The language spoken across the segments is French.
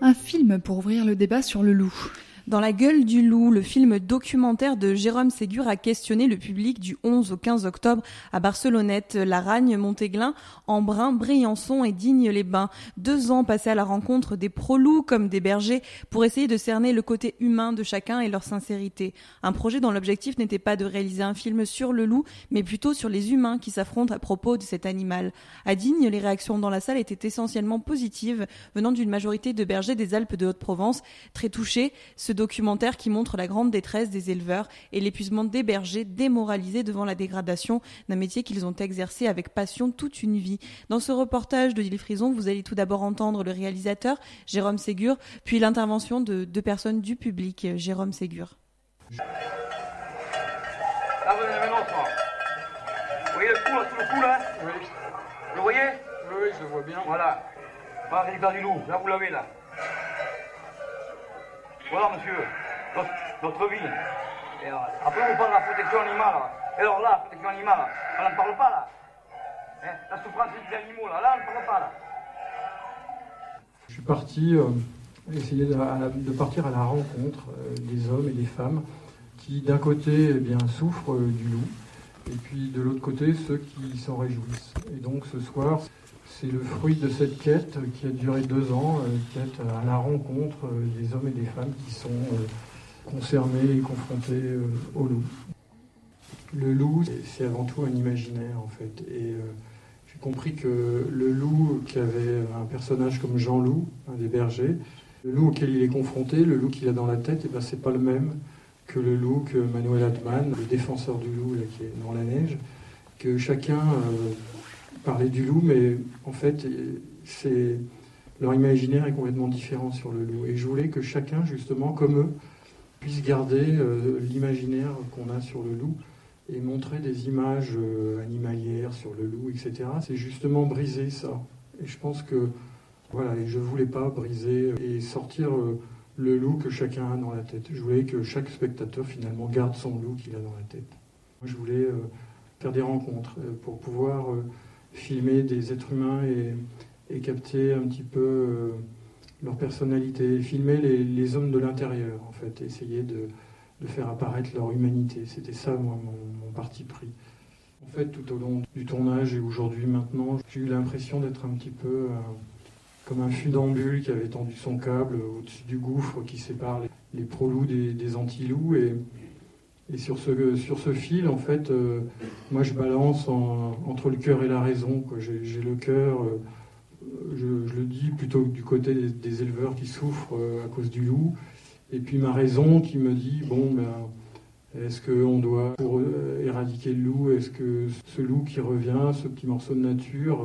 Un film pour ouvrir le débat sur le loup. Dans La gueule du loup, le film documentaire de Jérôme Ségur a questionné le public du 11 au 15 octobre à Barcelonnette, Laragne, Montéglin, Embrun, Briançon et Digne-les-Bains. 2 ans passés à la rencontre des pro-loups comme des bergers pour essayer de cerner le côté humain de chacun et leur sincérité. Un projet dont l'objectif n'était pas de réaliser un film sur le loup, mais plutôt sur les humains qui s'affrontent à propos de cet animal. À Digne, les réactions dans la salle étaient essentiellement positives, venant d'une majorité de bergers des Alpes de Haute-Provence, très touchés. Ce documentaire qui montre la grande détresse des éleveurs et l'épuisement des bergers démoralisés devant la dégradation d'un métier qu'ils ont exercé avec passion toute une vie. Dans ce reportage de Gilles Frison, vous allez tout d'abord entendre le réalisateur, Jérôme Ségur, puis l'intervention de 2 personnes du public, Jérôme Ségur. Là, vous avez un autre. Vous voyez le coup, là, tout le coup, là ? Oui. Vous le voyez ? Oui, je le vois bien. Voilà. Voilà, l'hiver du loup. Là, vous l'avez, là. Voilà, monsieur, notre vie. Et alors, après, on parle de la protection animale. Et alors là, la protection animale, on n'en parle pas, là. Hein, la souffrance des animaux, là, on n'en parle pas, là. Je suis parti essayer de partir à la rencontre des hommes et des femmes qui, d'un côté, souffrent du loup, et puis de l'autre côté, ceux qui s'en réjouissent. Et donc, ce soir, c'est le fruit de cette quête qui a duré 2 ans, quête à la rencontre des hommes et des femmes qui sont concernés et confrontés au loup. Le loup, c'est avant tout un imaginaire en fait. Et j'ai compris que le loup, qui avait un personnage comme Jean-Loup, un des bergers, le loup auquel il est confronté, le loup qu'il a dans la tête, c'est pas le même que le loup que Manuel Atman, le défenseur du loup là, qui est dans la neige, que chacun parlait du loup, mais en fait, leur imaginaire est complètement différent sur le loup. Et je voulais que chacun, justement, comme eux, puisse garder l'imaginaire qu'on a sur le loup et montrer des images animalières sur le loup, etc. C'est justement briser ça. Et je pense que, voilà, et je voulais pas briser et sortir le loup que chacun a dans la tête. Je voulais que chaque spectateur, finalement, garde son loup qu'il a dans la tête. Moi, je voulais faire des rencontres pour pouvoir filmer des êtres humains et capter un petit peu leur personnalité, filmer les hommes de l'intérieur, en fait, essayer de faire apparaître leur humanité. C'était ça, moi, mon parti pris. En fait, tout au long du tournage et aujourd'hui, maintenant, j'ai eu l'impression d'être un petit peu comme un funambule qui avait tendu son câble au-dessus du gouffre qui sépare les pro-loups des anti-loups. Et sur ce fil, en fait, moi, je balance entre le cœur et la raison, quoi. J'ai le cœur, je le dis plutôt du côté des éleveurs qui souffrent à cause du loup, et puis ma raison qui me dit, est-ce qu'on doit, pour éradiquer le loup, est-ce que ce loup qui revient, ce petit morceau de nature,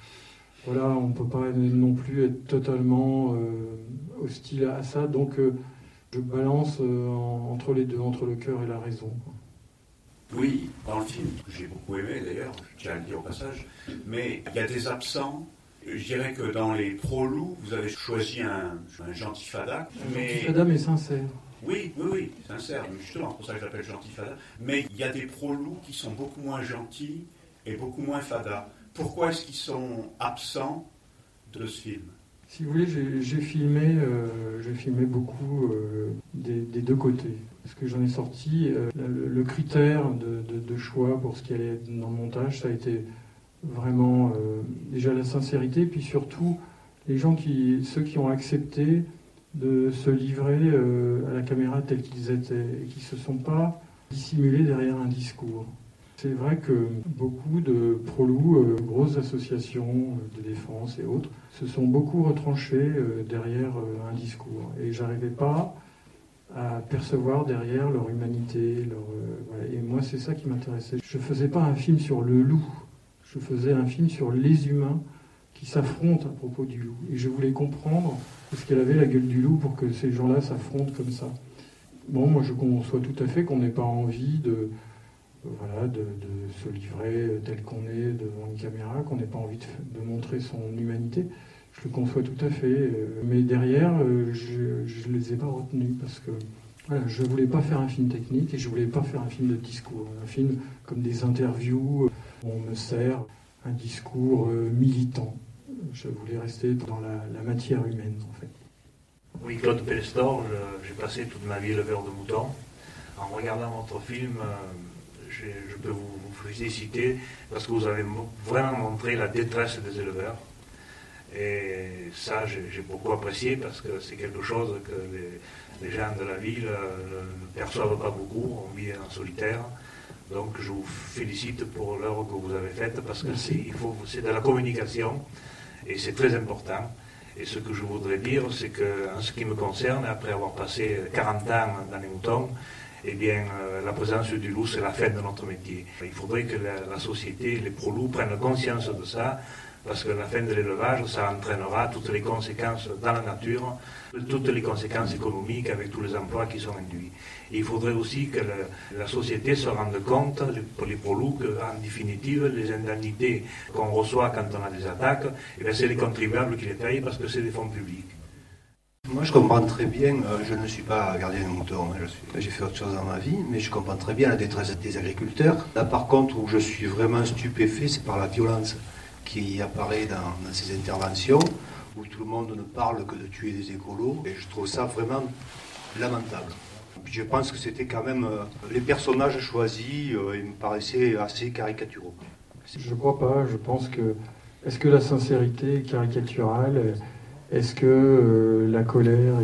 on ne peut pas non plus être totalement hostile à ça, donc je balance entre les deux, entre le cœur et la raison. Oui, dans le film, que j'ai beaucoup aimé d'ailleurs, je tiens à le dire au passage, mais il y a des absents. Je dirais que dans les pro-loups, vous avez choisi un gentil fada. Gentil fada, mais sincère. Oui, sincère, justement, c'est pour ça que j'appelle gentil fada. Mais il y a des pro-loups qui sont beaucoup moins gentils et beaucoup moins fada. Pourquoi est-ce qu'ils sont absents de ce film ? Si vous voulez, j'ai filmé beaucoup des 2 côtés. Parce que j'en ai sorti, le critère de choix pour ce qui allait être dans le montage, ça a été vraiment déjà la sincérité, puis surtout ceux qui ont accepté de se livrer à la caméra tels qu'ils étaient et qui ne se sont pas dissimulés derrière un discours. C'est vrai que beaucoup de pro-loups, grosses associations de défense et autres, se sont beaucoup retranchés derrière un discours. Et j'arrivais pas à percevoir derrière leur humanité. Et moi, c'est ça qui m'intéressait. Je faisais pas un film sur le loup. Je faisais un film sur les humains qui s'affrontent à propos du loup. Et je voulais comprendre ce qu'elle avait la gueule du loup pour que ces gens-là s'affrontent comme ça. Bon, moi, je conçois tout à fait qu'on n'ait pas envie de se livrer tel qu'on est devant une caméra, qu'on n'ait pas envie de montrer son humanité. Je le conçois tout à fait. Mais derrière, je ne les ai pas retenus parce que je ne voulais pas faire un film technique et je ne voulais pas faire un film de discours. Un film comme des interviews où on me sert un discours militant. Je voulais rester dans la matière humaine, en fait. Oui, Claude Pellestor, j'ai passé toute ma vie éleveur de moutons. En regardant votre film, je peux vous féliciter parce que vous avez vraiment montré la détresse des éleveurs. Et ça, j'ai beaucoup apprécié parce que c'est quelque chose que les gens de la ville ne perçoivent pas beaucoup, on vit en solitaire. Donc je vous félicite pour l'œuvre que vous avez faite parce que c'est de la communication et c'est très important. Et ce que je voudrais dire, c'est qu'en ce qui me concerne, après avoir passé 40 ans dans les moutons, eh bien, la présence du loup, c'est la fin de notre métier. Il faudrait que la société, les pro-loups prennent conscience de ça, parce que la fin de l'élevage, ça entraînera toutes les conséquences dans la nature, toutes les conséquences économiques avec tous les emplois qui sont induits. Et il faudrait aussi que la société se rende compte, pour les pro-loups, qu'en définitive, les indemnités qu'on reçoit quand on a des attaques, eh bien, c'est les contribuables qui les payent parce que c'est des fonds publics. Moi, je comprends très bien, je ne suis pas gardien de moutons, j'ai fait autre chose dans ma vie, mais je comprends très bien la détresse des agriculteurs. Là, par contre, où je suis vraiment stupéfait, c'est par la violence qui apparaît dans ces interventions, où tout le monde ne parle que de tuer des écolos, et je trouve ça vraiment lamentable. Puis je pense que c'était quand même les personnages choisis, ils me paraissaient assez caricaturaux. Je ne crois pas, je pense que... Est-ce que la sincérité est caricaturale ? Est-ce que la colère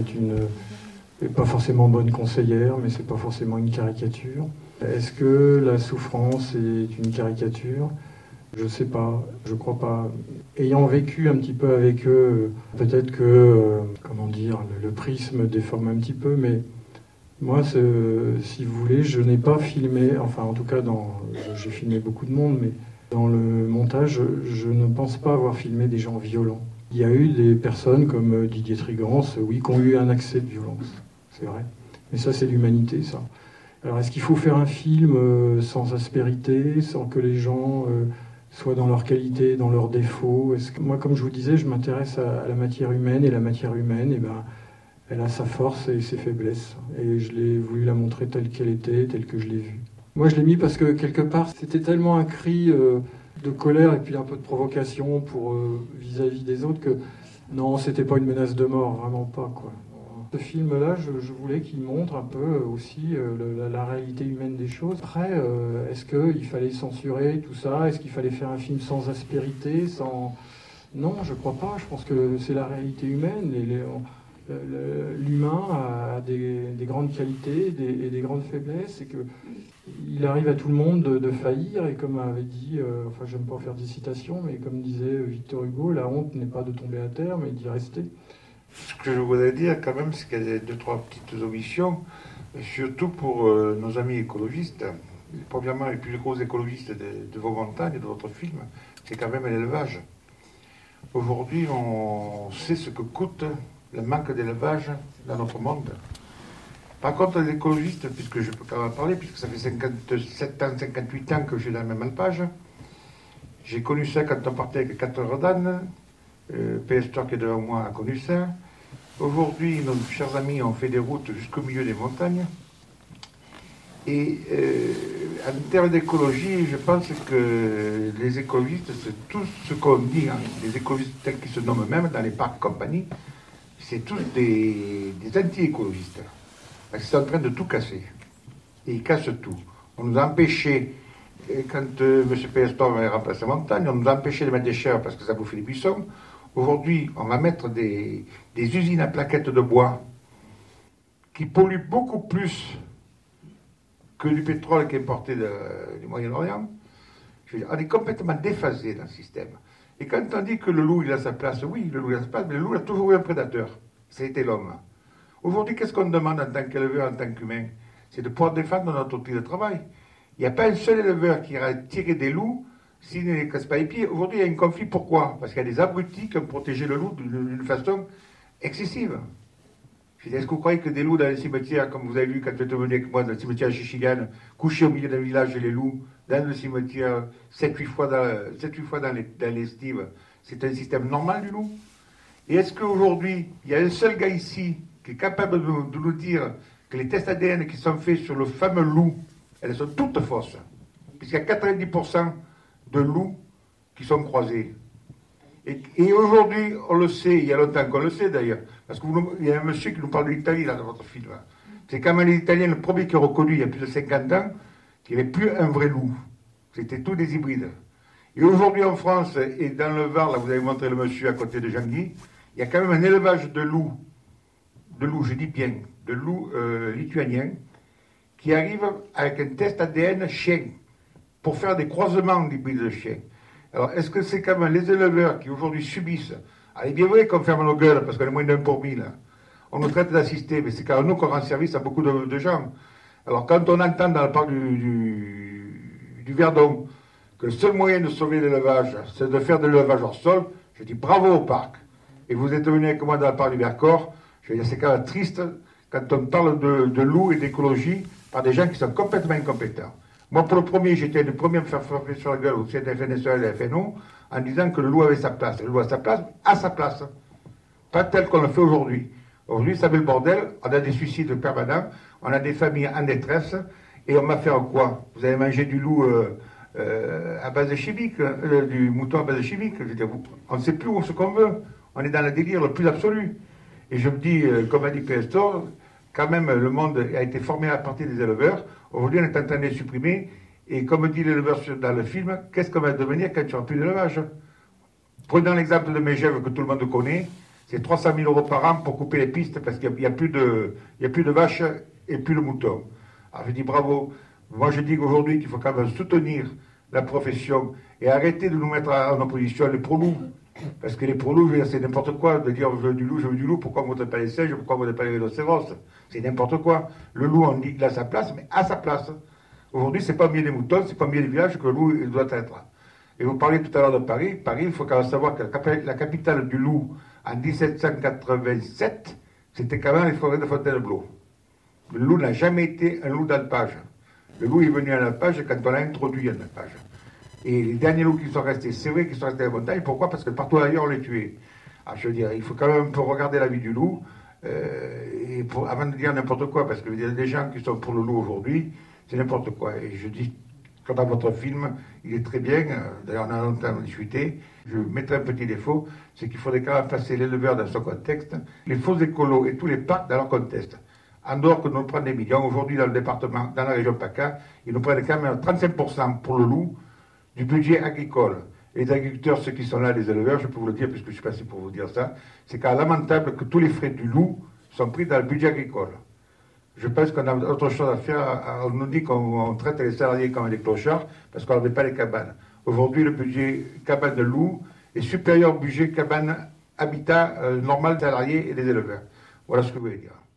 est pas forcément bonne conseillère, mais c'est pas forcément une caricature ? Est-ce que la souffrance est une caricature ? Je sais pas, je crois pas. Ayant vécu un petit peu avec eux, peut-être que, le prisme déforme un petit peu, mais moi, si vous voulez, je n'ai pas filmé, enfin en tout cas, j'ai filmé beaucoup de monde, mais dans le montage, je ne pense pas avoir filmé des gens violents. Il y a eu des personnes comme Didier Trigance, oui, qui ont eu un accès de violence, c'est vrai. Mais ça, c'est l'humanité, ça. Alors, est-ce qu'il faut faire un film sans aspérité, sans que les gens soient dans leur qualité, dans leurs défauts ? Moi, comme je vous disais, je m'intéresse à la matière humaine, et la matière humaine, elle a sa force et ses faiblesses. Et je l'ai voulu la montrer telle qu'elle était, telle que je l'ai vue. Moi, je l'ai mis parce que, quelque part, c'était tellement un cri de colère et puis un peu de provocation vis-à-vis des autres que non, c'était pas une menace de mort, vraiment pas, quoi. Ce film-là, je voulais qu'il montre un peu aussi la réalité humaine des choses. Après, est-ce qu'il fallait censurer tout ça ? Est-ce qu'il fallait faire un film sans aspérité, sans... Non, je crois pas. Je pense que c'est la réalité humaine. L'humain a des grandes qualités et des grandes faiblesses, et qu'il arrive à tout le monde de faillir, et comme avait dit, j'aime pas faire des citations, mais comme disait Victor Hugo, la honte n'est pas de tomber à terre, mais d'y rester. Ce que je voudrais dire quand même, c'est qu'il y a 2-3 petites omissions, surtout pour nos amis écologistes. Premièrement, les plus gros écologistes de vos montagnes et de votre film, c'est quand même l'élevage. Aujourd'hui, on sait ce que coûte le manque d'élevage dans notre monde. Par contre, les écologistes, puisque je peux quand même parler, puisque ça fait 57 ans, 58 ans que je suis dans la même alpage, j'ai connu ça quand on partait avec 4 heures d'âne. Pellestor qui est devant moi a connu ça. Aujourd'hui, nos chers amis ont fait des routes jusqu'au milieu des montagnes. Et en termes d'écologie, je pense que les écologistes, c'est tout ce qu'on dit, les écologistes tels qu'ils se nomment même dans les parcs et compagnie, c'est tous des anti-écologistes. Parce qu'ils sont en train de tout casser. Et ils cassent tout. On nous a empêchés, quand M. Pellestor avait remplacé la montagne, on nous a empêchés de mettre des chèvres parce que ça bouffait les buissons. Aujourd'hui, on va mettre des usines à plaquettes de bois qui polluent beaucoup plus que du pétrole qui est importé du Moyen-Orient. On est complètement déphasé dans le système. Et quand on dit que le loup il a sa place, oui, le loup a sa place, mais le loup a toujours eu un prédateur. Ça a été l'homme. Aujourd'hui, qu'est-ce qu'on demande en tant qu'éleveur, en tant qu'humain ? C'est de pouvoir défendre notre outil de travail. Il n'y a pas un seul éleveur qui ira tirer des loups s'il ne les casse pas les pieds. Aujourd'hui, il y a un conflit. Pourquoi ? Parce qu'il y a des abrutis qui ont protégé le loup d'une façon excessive. Est-ce que vous croyez que des loups dans les cimetières, comme vous avez vu quand vous êtes venu avec moi dans le cimetière Chichigan, couchés au milieu d'un village et les loups, dans le cimetière 7-8 fois dans l'estive, c'est un système normal du loup ? Et est-ce qu'aujourd'hui, il y a un seul gars ici qui est capable de nous dire que les tests ADN qui sont faits sur le fameux loup, elles sont toutes fausses, puisqu'il y a 90% de loups qui sont croisés. Et aujourd'hui, on le sait, il y a longtemps qu'on le sait d'ailleurs, parce qu'il y a un monsieur qui nous parle de l'Italie là, dans votre film. C'est quand même les Italiens, le premier qui a reconnu il y a plus de 50 ans qu'il n'y avait plus un vrai loup. C'était tous des hybrides. Et aujourd'hui en France, et dans le Var, là vous avez montré le monsieur à côté de Jean-Guy, il y a quand même un élevage de loups, je dis bien, de loups lituaniens, qui arrive avec un test ADN chien, pour faire des croisements d'hybrides de chiens. Alors, est-ce que c'est quand même les éleveurs qui aujourd'hui subissent, allez bien vrai qu'on ferme nos gueules parce qu'on est moins d'un pour mille, on nous traite d'assister, mais c'est quand même nous qu'on rend service à beaucoup de gens. Alors, quand on entend dans le parc du Verdon que le seul moyen de sauver l'élevage, c'est de faire de l'élevage hors sol, je dis bravo au parc. Et vous êtes venu avec moi dans le parc du Vercors, je veux dire, c'est quand même triste quand on parle de loup et d'écologie par des gens qui sont complètement incompétents. Moi, pour le premier, j'étais le premier à me faire frapper sur la gueule au CNFNSL et la FNO en disant que le loup avait sa place. Le loup a sa place, pas tel qu'on le fait aujourd'hui. Aujourd'hui, ça met le bordel, on a des suicides permanents, on a des familles en détresse, et on va faire quoi? Vous allez manger du loup à base de chimique, du mouton à base de chimique. Je veux dire, on ne sait plus où ce qu'on veut. On est dans le délire le plus absolu. Et je me dis, comme a dit Pestor, quand même, le monde a été formé à partir des éleveurs. Aujourd'hui, on est en train de les supprimer. Et comme dit l'éleveur dans le film, qu'est-ce qu'on va devenir quand il n'y aura plus d'élevage? Prenons l'exemple de Megève que tout le monde connaît. C'est 300 000 euros par an pour couper les pistes parce qu'il n'y a plus de vaches et plus de moutons. Alors je dis bravo. Moi, je dis qu'aujourd'hui, qu'il faut quand même soutenir la profession et arrêter de nous mettre en opposition les pro-loups. Parce que les pro-loups, c'est n'importe quoi de dire je veux du loup, pourquoi on ne vote pas les singes, pourquoi on ne vote pas les rhinocéros? C'est n'importe quoi. Le loup, on dit qu'il a sa place, mais à sa place. Aujourd'hui, c'est pas mieux des moutons, c'est pas mieux des villages que le loup il doit être. Et vous parlez tout à l'heure de Paris. Paris, il faut quand même savoir que la capitale du loup, en 1787, c'était quand même les forêts de Fontainebleau. Le loup n'a jamais été un loup d'alpage. Le loup est venu à l'alpage quand on l'a introduit à l'alpage. Et les derniers loups qui sont restés, c'est vrai qu'ils sont restés à la montagne. Pourquoi? Parce que partout ailleurs, on les tuait. Alors, je veux dire, il faut quand même un peu regarder la vie du loup, avant de dire n'importe quoi, parce que les gens qui sont pour le loup aujourd'hui, c'est n'importe quoi. Et je dis, comme dans votre film, il est très bien, d'ailleurs on a longtemps discuté, je mettrai un petit défaut, c'est qu'il faudrait quand même passer l'éleveur dans son contexte, les faux écolos et tous les parcs dans leur contexte. En dehors que nous prennent des millions, aujourd'hui dans le département, dans la région PACA, ils nous prennent quand même 35% pour le loup du budget agricole. Et les agriculteurs, ceux qui sont là, les éleveurs, je peux vous le dire, puisque je suis passé pour vous dire ça, c'est quand même lamentable que tous les frais du loup sont pris dans le budget agricole. Je pense qu'on a autre chose à faire. On nous dit qu'on traite les salariés comme des clochards parce qu'on n'avait pas les cabanes. Aujourd'hui, le budget cabane de loup est supérieur au budget cabane habitat normal des salariés et des éleveurs. Voilà ce que je voulais dire.